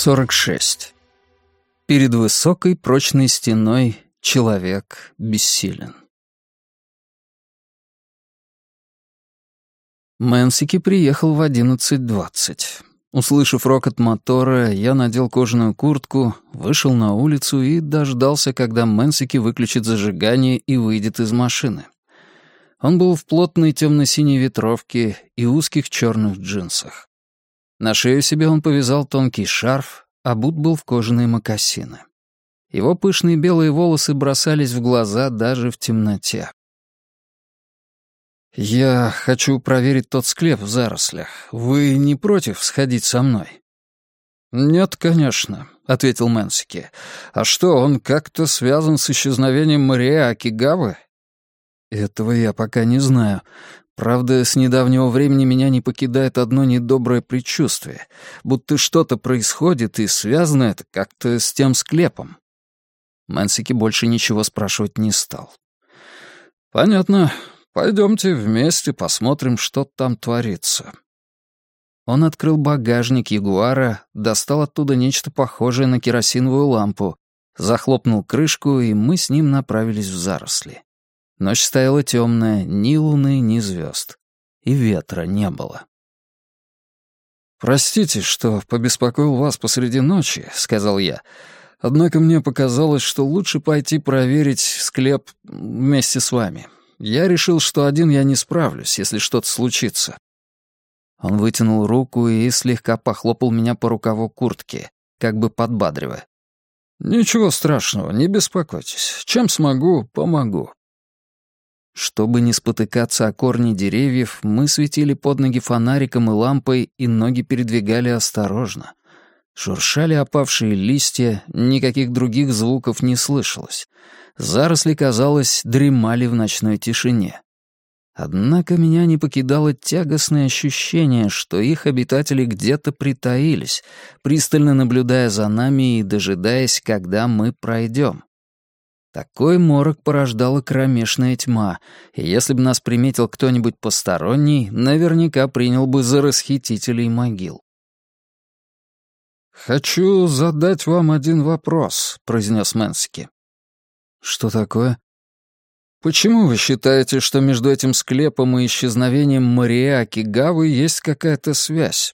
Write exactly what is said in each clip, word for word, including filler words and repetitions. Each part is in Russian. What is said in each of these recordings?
сорок шесть. Перед высокой прочной стеной человек бессилен. Мэнсики приехал в одиннадцать двадцать. Услышав рокот мотора, я надел кожаную куртку, вышел на улицу и дождался, когда Мэнсики выключит зажигание и выйдет из машины. Он был в плотной темно-синей ветровке и узких черных джинсах. На шею себе он повязал тонкий шарф, обут был в кожаные мокасины. Его пышные белые волосы бросались в глаза даже в темноте. «Я хочу проверить тот склеп в зарослях. Вы не против сходить со мной?» «Нет, конечно», — ответил Мэнсики. «А что, он как-то связан с исчезновением Марии Акигавы?» «Этого я пока не знаю. Правда, с недавнего времени меня не покидает одно недоброе предчувствие, будто что-то происходит, и связано это как-то с тем склепом». Мэнсики больше ничего спрашивать не стал. «Понятно. Пойдемте вместе посмотрим, что там творится». Он открыл багажник Ягуара, достал оттуда нечто похожее на керосиновую лампу, захлопнул крышку, и мы с ним направились в заросли. Ночь стояла темная, ни луны, ни звезд. И ветра не было. «Простите, что побеспокоил вас посреди ночи», — сказал я. «Однако мне показалось, что лучше пойти проверить склеп вместе с вами. Я решил, что один я не справлюсь, если что-то случится». Он вытянул руку и слегка похлопал меня по рукаву куртки, как бы подбадривая. «Ничего страшного, не беспокойтесь. Чем смогу, помогу». Чтобы не спотыкаться о корни деревьев, мы светили под ноги фонариком и лампой, и ноги передвигали осторожно. Шуршали опавшие листья, никаких других звуков не слышалось. Заросли, казалось, дремали в ночной тишине. Однако меня не покидало тягостное ощущение, что их обитатели где-то притаились, пристально наблюдая за нами и дожидаясь, когда мы пройдем. Такой морок порождала кромешная тьма, и если бы нас приметил кто-нибудь посторонний, наверняка принял бы за расхитителей могил. «Хочу задать вам один вопрос», — произнес Мэнсики. «Что такое?» «Почему вы считаете, что между этим склепом и исчезновением Марии Акигавы есть какая-то связь?»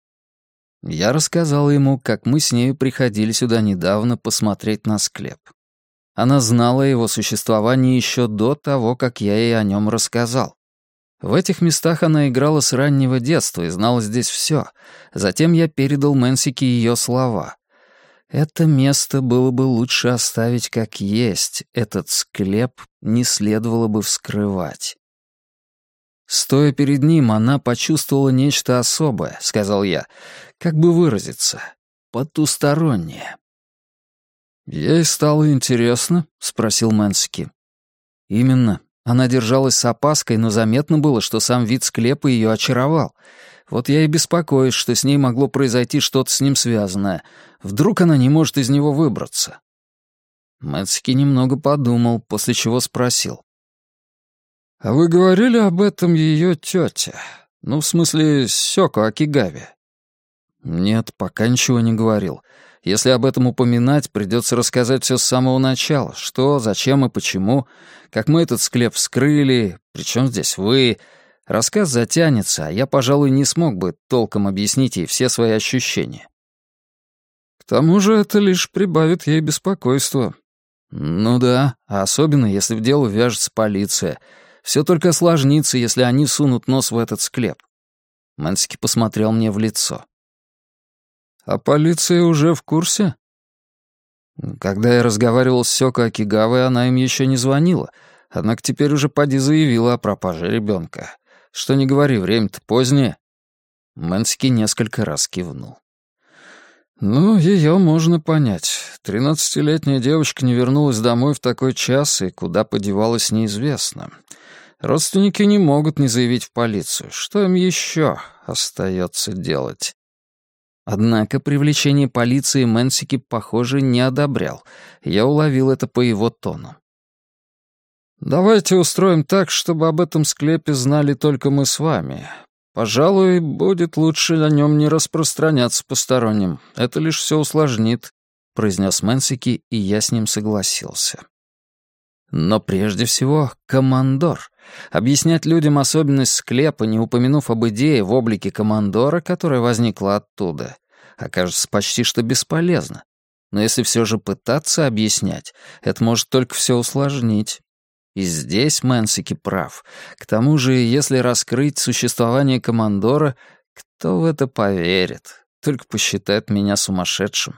Я рассказал ему, как мы с нею приходили сюда недавно посмотреть на склеп. Она знала о его существовании еще до того, как я ей о нем рассказал. В этих местах она играла с раннего детства и знала здесь все. Затем я передал Мэнсики ее слова. Это место было бы лучше оставить как есть, этот склеп не следовало бы вскрывать. Стоя перед ним, она почувствовала нечто особое, сказал я, как бы выразиться, потустороннее. «Ей стало интересно?» — спросил Мэнсики. «Именно. Она держалась с опаской, но заметно было, что сам вид склепа ее очаровал. Вот я и беспокоюсь, что с ней могло произойти что-то с ним связанное. Вдруг она не может из него выбраться?» Мэнсики немного подумал, после чего спросил. «А вы говорили об этом ее тете? Ну, в смысле, Сёко Акигаве?» «Нет, пока ничего не говорил. Если об этом упоминать, придется рассказать все с самого начала. Что, зачем и почему. Как мы этот склеп вскрыли, причем здесь вы. Рассказ затянется, а я, пожалуй, не смог бы толком объяснить ей все свои ощущения. К тому же это лишь прибавит ей беспокойства. Ну да, а особенно, если в дело вяжется полиция. Все только осложнится, если они сунут нос в этот склеп. Мэнсики посмотрел мне в лицо. «А полиция уже в курсе?» Когда я разговаривал с Сёко Акигавой, она им еще не звонила, однако теперь уже поди заявила о пропаже ребенка. Что не говори, время-то позднее. Мэнсики несколько раз кивнул. «Ну, ее можно понять. Тринадцатилетняя девочка не вернулась домой в такой час, и куда подевалась, неизвестно. Родственники не могут не заявить в полицию. Что им еще остается делать?» Однако привлечение полиции Мэнсики, похоже, не одобрял. Я уловил это по его тону. «Давайте устроим так, чтобы об этом склепе знали только мы с вами. Пожалуй, будет лучше о нем не распространяться посторонним. Это лишь все усложнит», — произнес Мэнсики, и я с ним согласился. Но прежде всего, командор. Объяснять людям особенность склепа, не упомянув об идее в облике командора, которая возникла оттуда, окажется почти что бесполезно. Но если все же пытаться объяснять, это может только все усложнить. И здесь Мэнсики прав. К тому же, если раскрыть существование командора, кто в это поверит? Только посчитает меня сумасшедшим.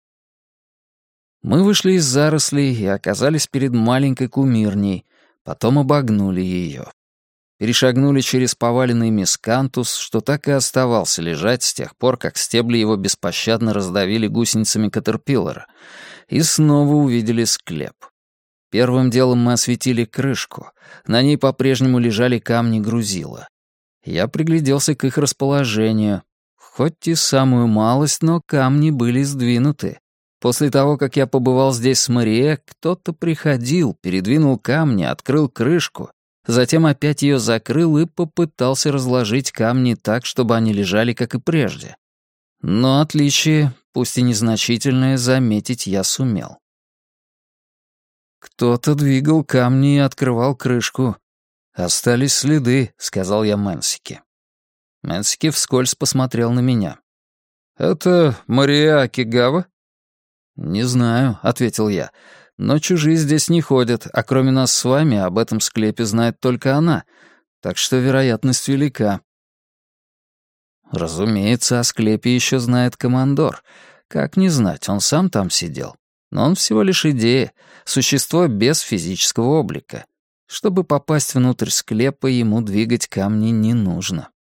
Мы вышли из зарослей и оказались перед маленькой кумирней, потом обогнули ее. Перешагнули через поваленный мискантус, что так и оставался лежать с тех пор, как стебли его беспощадно раздавили гусеницами катерпиллера, и снова увидели склеп. Первым делом мы осветили крышку. На ней по-прежнему лежали камни грузила. Я пригляделся к их расположению. Хоть и самую малость, но камни были сдвинуты. После того, как я побывал здесь с Марие, кто-то приходил, передвинул камни, открыл крышку, затем опять ее закрыл и попытался разложить камни так, чтобы они лежали, как и прежде. Но отличие, пусть и незначительное, заметить я сумел. «Кто-то двигал камни и открывал крышку. Остались следы», — сказал я Мэнсики. Мэнсики вскользь посмотрел на меня. «Это Мария Акигава?» «Не знаю», — ответил я, — «но чужие здесь не ходят, а кроме нас с вами об этом склепе знает только она, так что вероятность велика». Разумеется, о склепе еще знает командор. Как не знать, он сам там сидел. Но он всего лишь идея, существо без физического облика. Чтобы попасть внутрь склепа, ему двигать камни не нужно.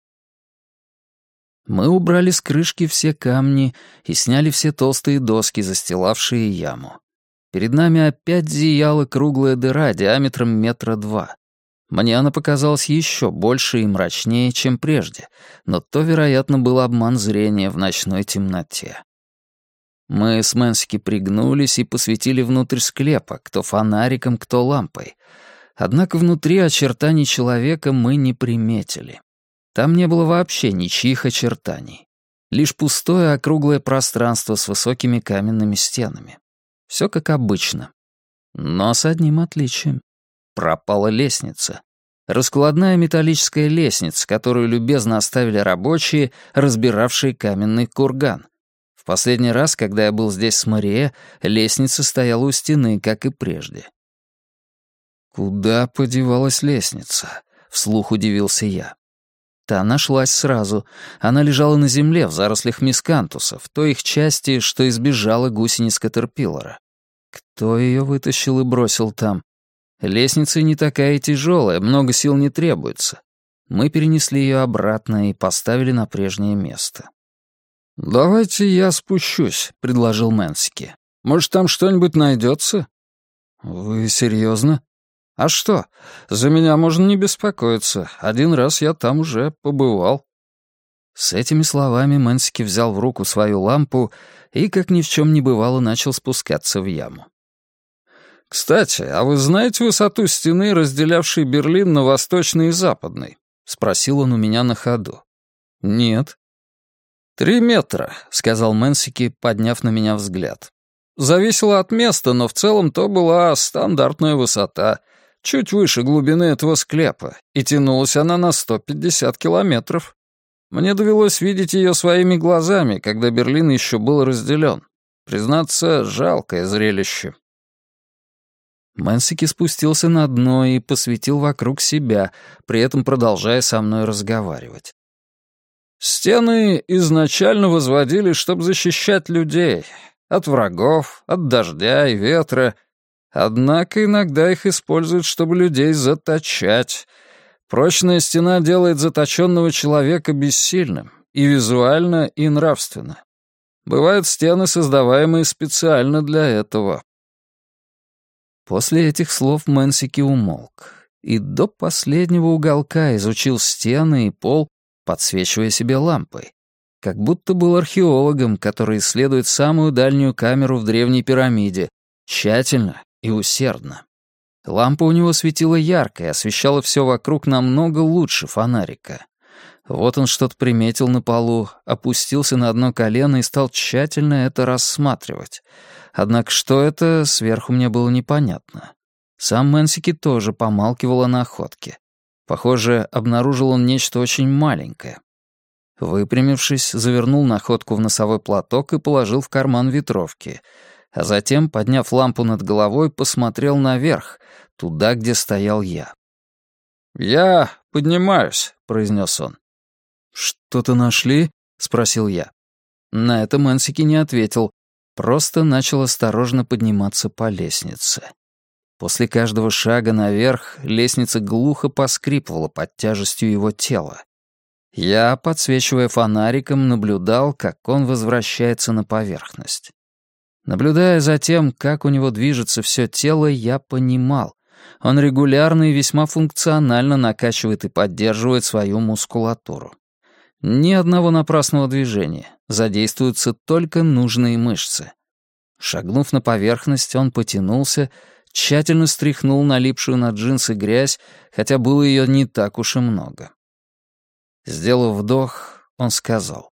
Мы убрали с крышки все камни и сняли все толстые доски, застилавшие яму. Перед нами опять зияла круглая дыра диаметром метра два. Мне она показалась еще больше и мрачнее, чем прежде, но то, вероятно, был обман зрения в ночной темноте. Мы с Мэнсики пригнулись и посветили внутрь склепа, кто фонариком, кто лампой. Однако внутри очертаний человека мы не приметили. Там не было вообще ничьих очертаний. Лишь пустое округлое пространство с высокими каменными стенами. Все как обычно. Но с одним отличием. Пропала лестница. Раскладная металлическая лестница, которую любезно оставили рабочие, разбиравшие каменный курган. В последний раз, когда я был здесь с Марие, лестница стояла у стены, как и прежде. «Куда подевалась лестница?» — вслух удивился я. Та нашлась сразу. Она лежала на земле в зарослях мискантуса, в той их части, что избежала гусениц катерпиллера. Кто ее вытащил и бросил там? Лестница не такая и тяжелая, много сил не требуется. Мы перенесли ее обратно и поставили на прежнее место. «Давайте я спущусь», — предложил Мэнсики. «Может, там что-нибудь найдется?» «Вы серьезно?» «А что? За меня можно не беспокоиться. Один раз я там уже побывал». С этими словами Мэнсики взял в руку свою лампу и, как ни в чем не бывало, начал спускаться в яму. «Кстати, а вы знаете высоту стены, разделявшей Берлин на восточный и западный?» — спросил он у меня на ходу. «Нет». «Три метра», — сказал Мэнсики, подняв на меня взгляд. «Зависело от места, но в целом то была стандартная высота, чуть выше глубины этого склепа, и тянулась она на сто пятьдесят километров. Мне довелось видеть ее своими глазами, когда Берлин еще был разделен. Признаться, жалкое зрелище». Мэнсики спустился на дно и посветил вокруг себя, при этом продолжая со мной разговаривать. «Стены изначально возводили, чтобы защищать людей от врагов, от дождя и ветра. Однако иногда их используют, чтобы людей заточать. Прочная стена делает заточенного человека бессильным и визуально, и нравственно. Бывают стены, создаваемые специально для этого». После этих слов Мэнсики умолк и до последнего уголка изучил стены и пол, подсвечивая себе лампой, как будто был археологом, который исследует самую дальнюю камеру в древней пирамиде, тщательно и усердно. Лампа у него светила ярко и освещала все вокруг намного лучше фонарика. Вот он что-то приметил на полу, опустился на одно колено и стал тщательно это рассматривать. Однако что это, сверху мне было непонятно. Сам Мэнсики тоже помалкивал о находке. Похоже, обнаружил он нечто очень маленькое. Выпрямившись, завернул находку в носовой платок и положил в карман ветровки, а затем, подняв лампу над головой, посмотрел наверх, туда, где стоял я. «Я поднимаюсь», — произнес он. «Что-то нашли?» — спросил я. На это Мэнсики не ответил, просто начал осторожно подниматься по лестнице. После каждого шага наверх лестница глухо поскрипывала под тяжестью его тела. Я, подсвечивая фонариком, наблюдал, как он возвращается на поверхность. Наблюдая за тем, как у него движется все тело, я понимал, он регулярно и весьма функционально накачивает и поддерживает свою мускулатуру. Ни одного напрасного движения, задействуются только нужные мышцы. Шагнув на поверхность, он потянулся, тщательно стряхнул налипшую на джинсы грязь, хотя было ее не так уж и много. Сделав вдох, он сказал: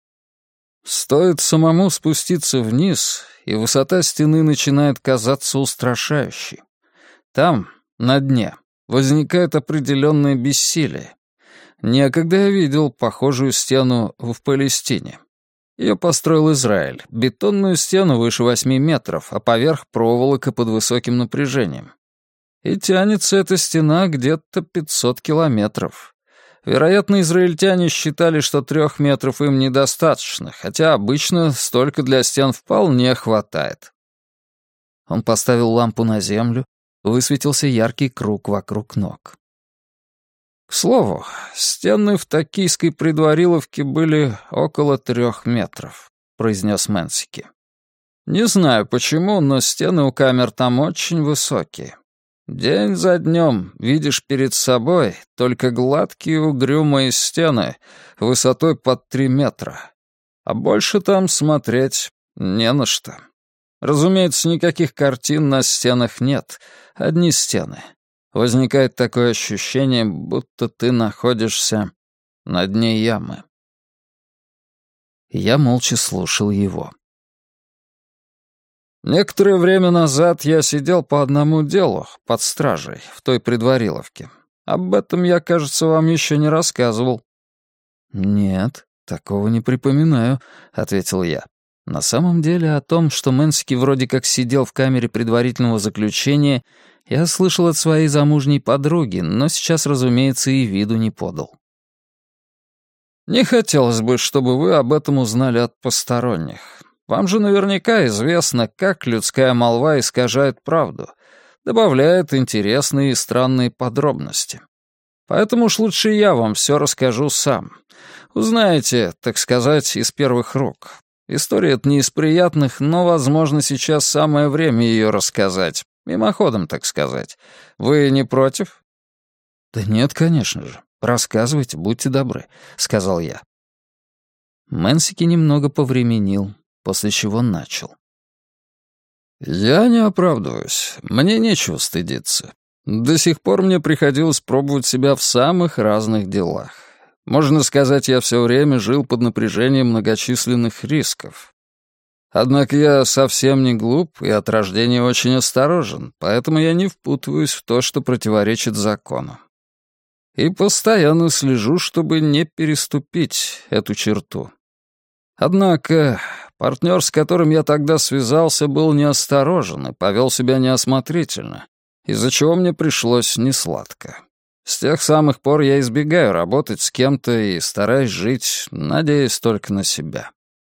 «Стоит самому спуститься вниз, и высота стены начинает казаться устрашающей. Там, на дне, возникает определенное бессилие. Некогда я видел похожую стену в Палестине. Ее построил Израиль, бетонную стену выше восьми метров, а поверх проволока под высоким напряжением. И тянется эта стена где-то пятьсот километров. Вероятно, израильтяне считали, что трех метров им недостаточно, хотя обычно столько для стен вполне хватает». Он поставил лампу на землю, высветился яркий круг вокруг ног. «К слову, стены в токийской предвариловке были около трех метров», — произнес Мэнсики. «Не знаю почему, но стены у камер там очень высокие. День за днем видишь перед собой только гладкие угрюмые стены высотой под три метра. А больше там смотреть не на что. Разумеется, никаких картин на стенах нет, одни стены. Возникает такое ощущение, будто ты находишься на дне ямы». Я молча слушал его. «Некоторое время назад я сидел по одному делу, под стражей, в той предвариловке. Об этом я, кажется, вам еще не рассказывал». «Нет, такого не припоминаю», — ответил я. На самом деле о том, что Мэнсики вроде как сидел в камере предварительного заключения, я слышал от своей замужней подруги, но сейчас, разумеется, и виду не подал. «Не хотелось бы, чтобы вы об этом узнали от посторонних. Вам же наверняка известно, как людская молва искажает правду, добавляет интересные и странные подробности. Поэтому уж лучше я вам все расскажу сам. Узнаете, так сказать, из первых рук. История эта не из приятных, но, возможно, сейчас самое время ее рассказать. Мимоходом, так сказать. Вы не против?» «Да нет, конечно же. Рассказывайте, будьте добры», — сказал я. Мэнсики немного повременил, после чего начал. «Я не оправдываюсь. Мне нечего стыдиться. До сих пор мне приходилось пробовать себя в самых разных делах. Можно сказать, я все время жил под напряжением многочисленных рисков. Однако я совсем не глуп и от рождения очень осторожен, поэтому я не впутываюсь в то, что противоречит закону. И постоянно слежу, чтобы не переступить эту черту. Однако партнер, с которым я тогда связался, был неосторожен и повел себя неосмотрительно, из-за чего мне пришлось несладко. С тех самых пор я избегаю работать с кем-то и стараюсь жить, надеясь только на себя».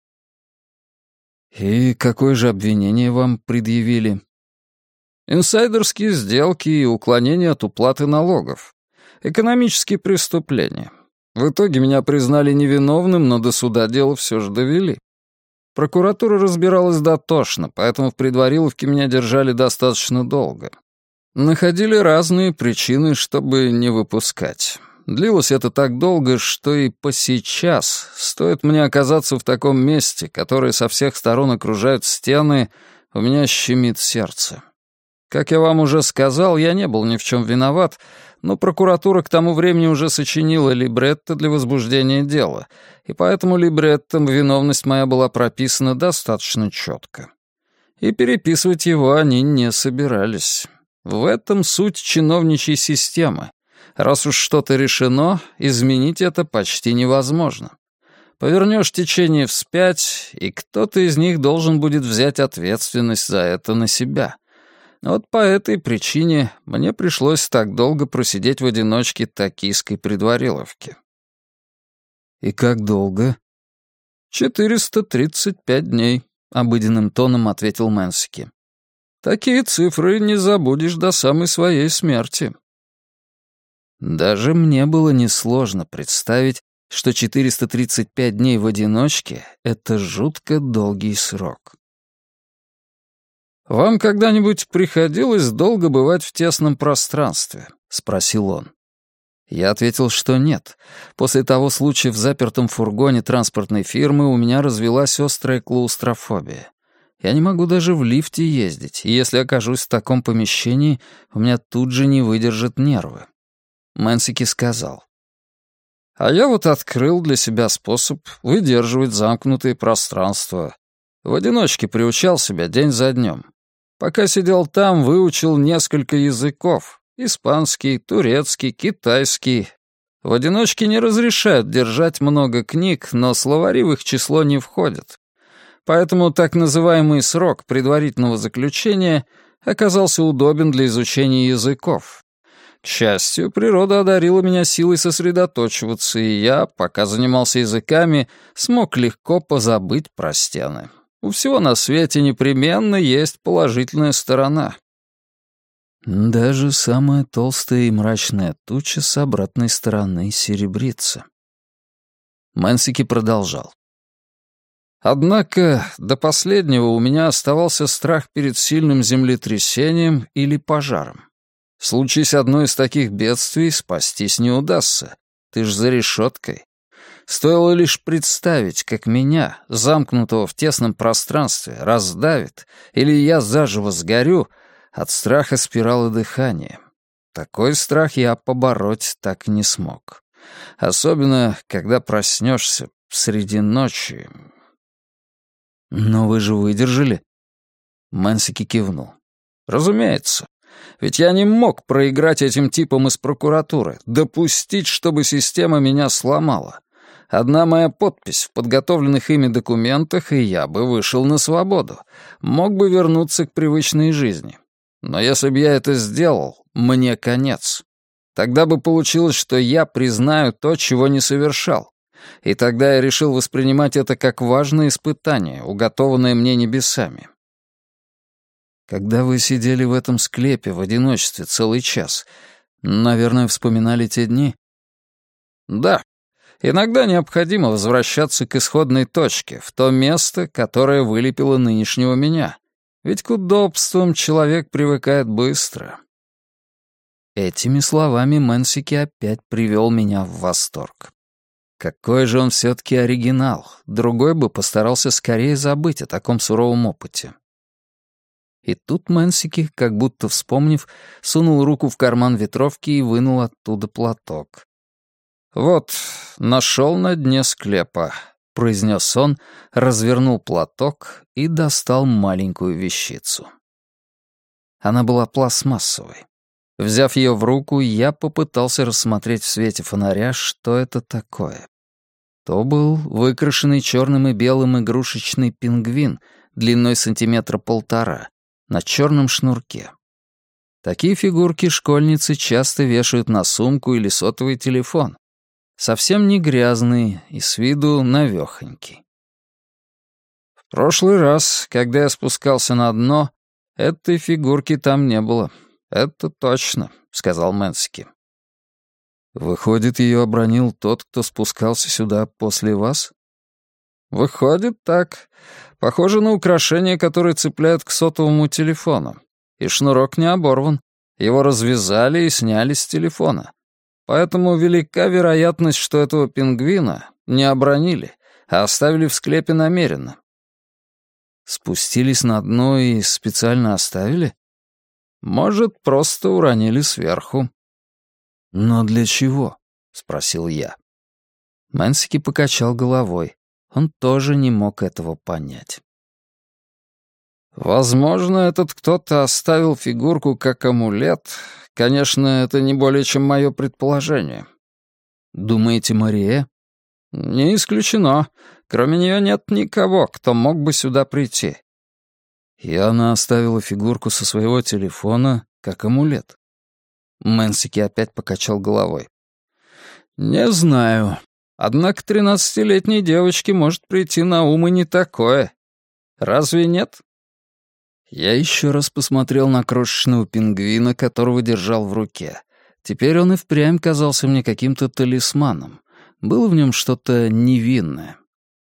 «И какое же обвинение вам предъявили?» «Инсайдерские сделки и уклонение от уплаты налогов. Экономические преступления. В итоге меня признали невиновным, но до суда дело все же довели. Прокуратура разбиралась дотошно, поэтому в предвариловке меня держали достаточно долго. Находили разные причины, чтобы не выпускать. Длилось это так долго, что и по сейчас, стоит мне оказаться в таком месте, которое со всех сторон окружают стены, у меня щемит сердце. Как я вам уже сказал, я не был ни в чем виноват, но прокуратура к тому времени уже сочинила либретто для возбуждения дела, и поэтому либреттом виновность моя была прописана достаточно четко. И переписывать его они не собирались. В этом суть чиновничьей системы. Раз уж что-то решено, изменить это почти невозможно. Повернешь течение вспять, и кто-то из них должен будет взять ответственность за это на себя. Вот по этой причине мне пришлось так долго просидеть в одиночке токийской предвариловки. «И как долго?» «четыреста тридцать пять дней», — обыденным тоном ответил Мэнсики. «Такие цифры не забудешь до самой своей смерти». Даже мне было несложно представить, что четыреста тридцать пять дней в одиночке — это жутко долгий срок. «Вам когда-нибудь приходилось долго бывать в тесном пространстве?» — спросил он. Я ответил, что нет. После того случая в запертом фургоне транспортной фирмы у меня развилась острая клаустрофобия. Я не могу даже в лифте ездить, и если окажусь в таком помещении, у меня тут же не выдержат нервы. Мэнсики сказал: «А я вот открыл для себя способ выдерживать замкнутые пространства. В одиночке приучал себя день за днем. Пока сидел там, выучил несколько языков. Испанский, турецкий, китайский. В одиночке не разрешают держать много книг, но словари в их число не входят. Поэтому так называемый срок предварительного заключения оказался удобен для изучения языков. К счастью, природа одарила меня силой сосредоточиваться, и я, пока занимался языками, смог легко позабыть про стены. У всего на свете непременно есть положительная сторона». Даже самая толстая и мрачная туча с обратной стороны серебрится. Мэнсики продолжал. «Однако до последнего у меня оставался страх перед сильным землетрясением или пожаром. Случись одно из таких бедствий, спастись не удастся. Ты ж за решеткой. Стоило лишь представить, как меня, замкнутого в тесном пространстве, раздавит, или я заживо сгорю, от страха спирала дыхания. Такой страх я побороть так не смог. Особенно, когда проснешься среди ночи. «Но вы же выдержали?» Мэнсики кивнул. «Разумеется. Ведь я не мог проиграть этим типам из прокуратуры, допустить, чтобы система меня сломала. Одна моя подпись в подготовленных ими документах, и я бы вышел на свободу, мог бы вернуться к привычной жизни. Но если бы я это сделал, мне конец. Тогда бы получилось, что я признаю то, чего не совершал. И тогда я решил воспринимать это как важное испытание, уготованное мне небесами». «Когда вы сидели в этом склепе в одиночестве целый час, наверное, вспоминали те дни?» «Да. Иногда необходимо возвращаться к исходной точке, в то место, которое вылепило нынешнего меня. Ведь к удобствам человек привыкает быстро». Этими словами Мэнсики опять привел меня в восторг. Какой же он все-таки оригинал, другой бы постарался скорее забыть о таком суровом опыте. И тут Мэнсики, как будто вспомнив, сунул руку в карман ветровки и вынул оттуда платок. «Вот, нашел на дне склепа», — произнес он, развернул платок и достал маленькую вещицу. Она была пластмассовой. Взяв ее в руку, я попытался рассмотреть в свете фонаря, что это такое. То был выкрашенный черным и белым игрушечный пингвин длиной сантиметра полтора на черном шнурке. Такие фигурки школьницы часто вешают на сумку или сотовый телефон. Совсем не грязный и с виду навехонький. В прошлый раз, когда я спускался на дно, этой фигурки там не было. «Это точно», — сказал Мэнсики. «Выходит, ее обронил тот, кто спускался сюда после вас?» «Выходит так. Похоже на украшение, которое цепляют к сотовому телефону. И шнурок не оборван. Его развязали и сняли с телефона. Поэтому велика вероятность, что этого пингвина не обронили, а оставили в склепе намеренно». «Спустились на дно и специально оставили?» «Может, просто уронили сверху». «Но для чего?» — спросил я. Мэнсики покачал головой. Он тоже не мог этого понять. «Возможно, этот кто-то оставил фигурку как амулет. Конечно, это не более чем мое предположение». «Думаете, Мария?» «Не исключено. Кроме нее нет никого, кто мог бы сюда прийти». И она оставила фигурку со своего телефона как амулет. Мэнсики опять покачал головой. «Не знаю. Однако тринадцатилетней девочке может прийти на ум и не такое. Разве нет?» Я еще раз посмотрел на крошечного пингвина, которого держал в руке. Теперь он и впрямь казался мне каким-то талисманом. Было в нем что-то невинное.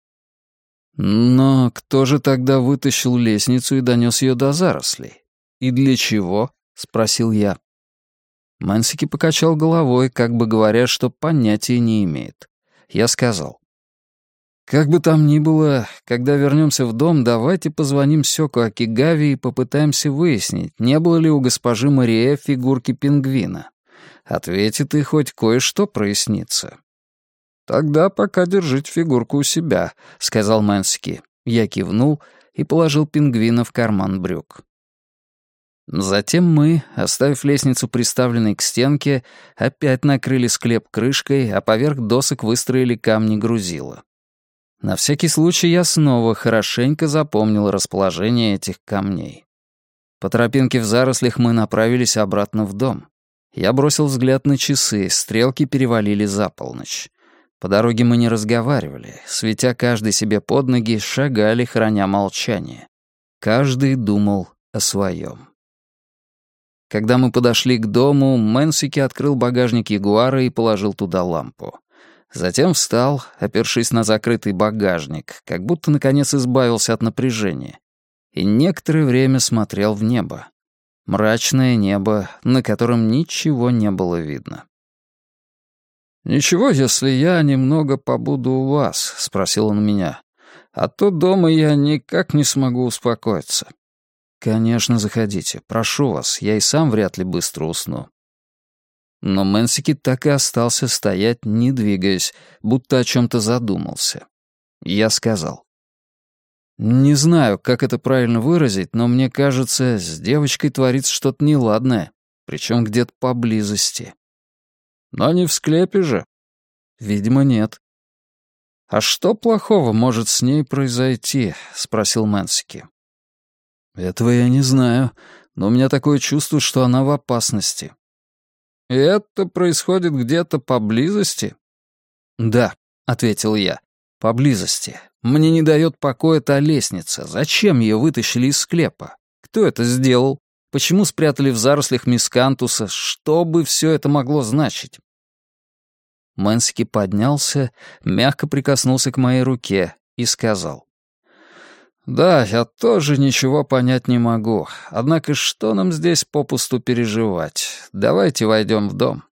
Но кто же тогда вытащил лестницу и донес ее до зарослей? И для чего? — спросил я. Мэнсики покачал головой, как бы говоря, что понятия не имеет. Я сказал. «Как бы там ни было, когда вернемся в дом, давайте позвоним Сёку Акигаве и попытаемся выяснить, не было ли у госпожи Мария фигурки пингвина. Ответит, и хоть кое-что прояснится». «Тогда пока держите фигурку у себя», — сказал Мэнсики. Я кивнул и положил пингвина в карман брюк. Затем мы, оставив лестницу приставленной к стенке, опять накрыли склеп крышкой, а поверх досок выстроили камни грузила. На всякий случай я снова хорошенько запомнил расположение этих камней. По тропинке в зарослях мы направились обратно в дом. Я бросил взгляд на часы, стрелки перевалили за полночь. По дороге мы не разговаривали, светя каждый себе под ноги, шагали, храня молчание. Каждый думал о своем. Когда мы подошли к дому, Мэнсики открыл багажник Ягуара и положил туда лампу. Затем встал, опершись на закрытый багажник, как будто наконец избавился от напряжения, и некоторое время смотрел в небо. Мрачное небо, на котором ничего не было видно. «Ничего, если я немного побуду у вас?» — спросил он меня. «А то дома я никак не смогу успокоиться». «Конечно, заходите. Прошу вас, я и сам вряд ли быстро усну». Но Мэнсики так и остался стоять, не двигаясь, будто о чем-то задумался. Я сказал. «Не знаю, как это правильно выразить, но мне кажется, с девочкой творится что-то неладное, причем где-то поблизости». «Но не в склепе же?» «Видимо, нет». «А что плохого может с ней произойти?» — спросил Мэнсики. «Этого я не знаю, но у меня такое чувство, что она в опасности». «И это происходит где-то поблизости?» «Да», — ответил я, — «поблизости. Мне не дает покоя та лестница. Зачем ее вытащили из склепа? Кто это сделал? Почему спрятали в зарослях мискантуса? Что бы все это могло значить?» Мэнсики поднялся, мягко прикоснулся к моей руке и сказал. «Да, я тоже ничего понять не могу. Однако что нам здесь попусту переживать? Давайте войдем в дом».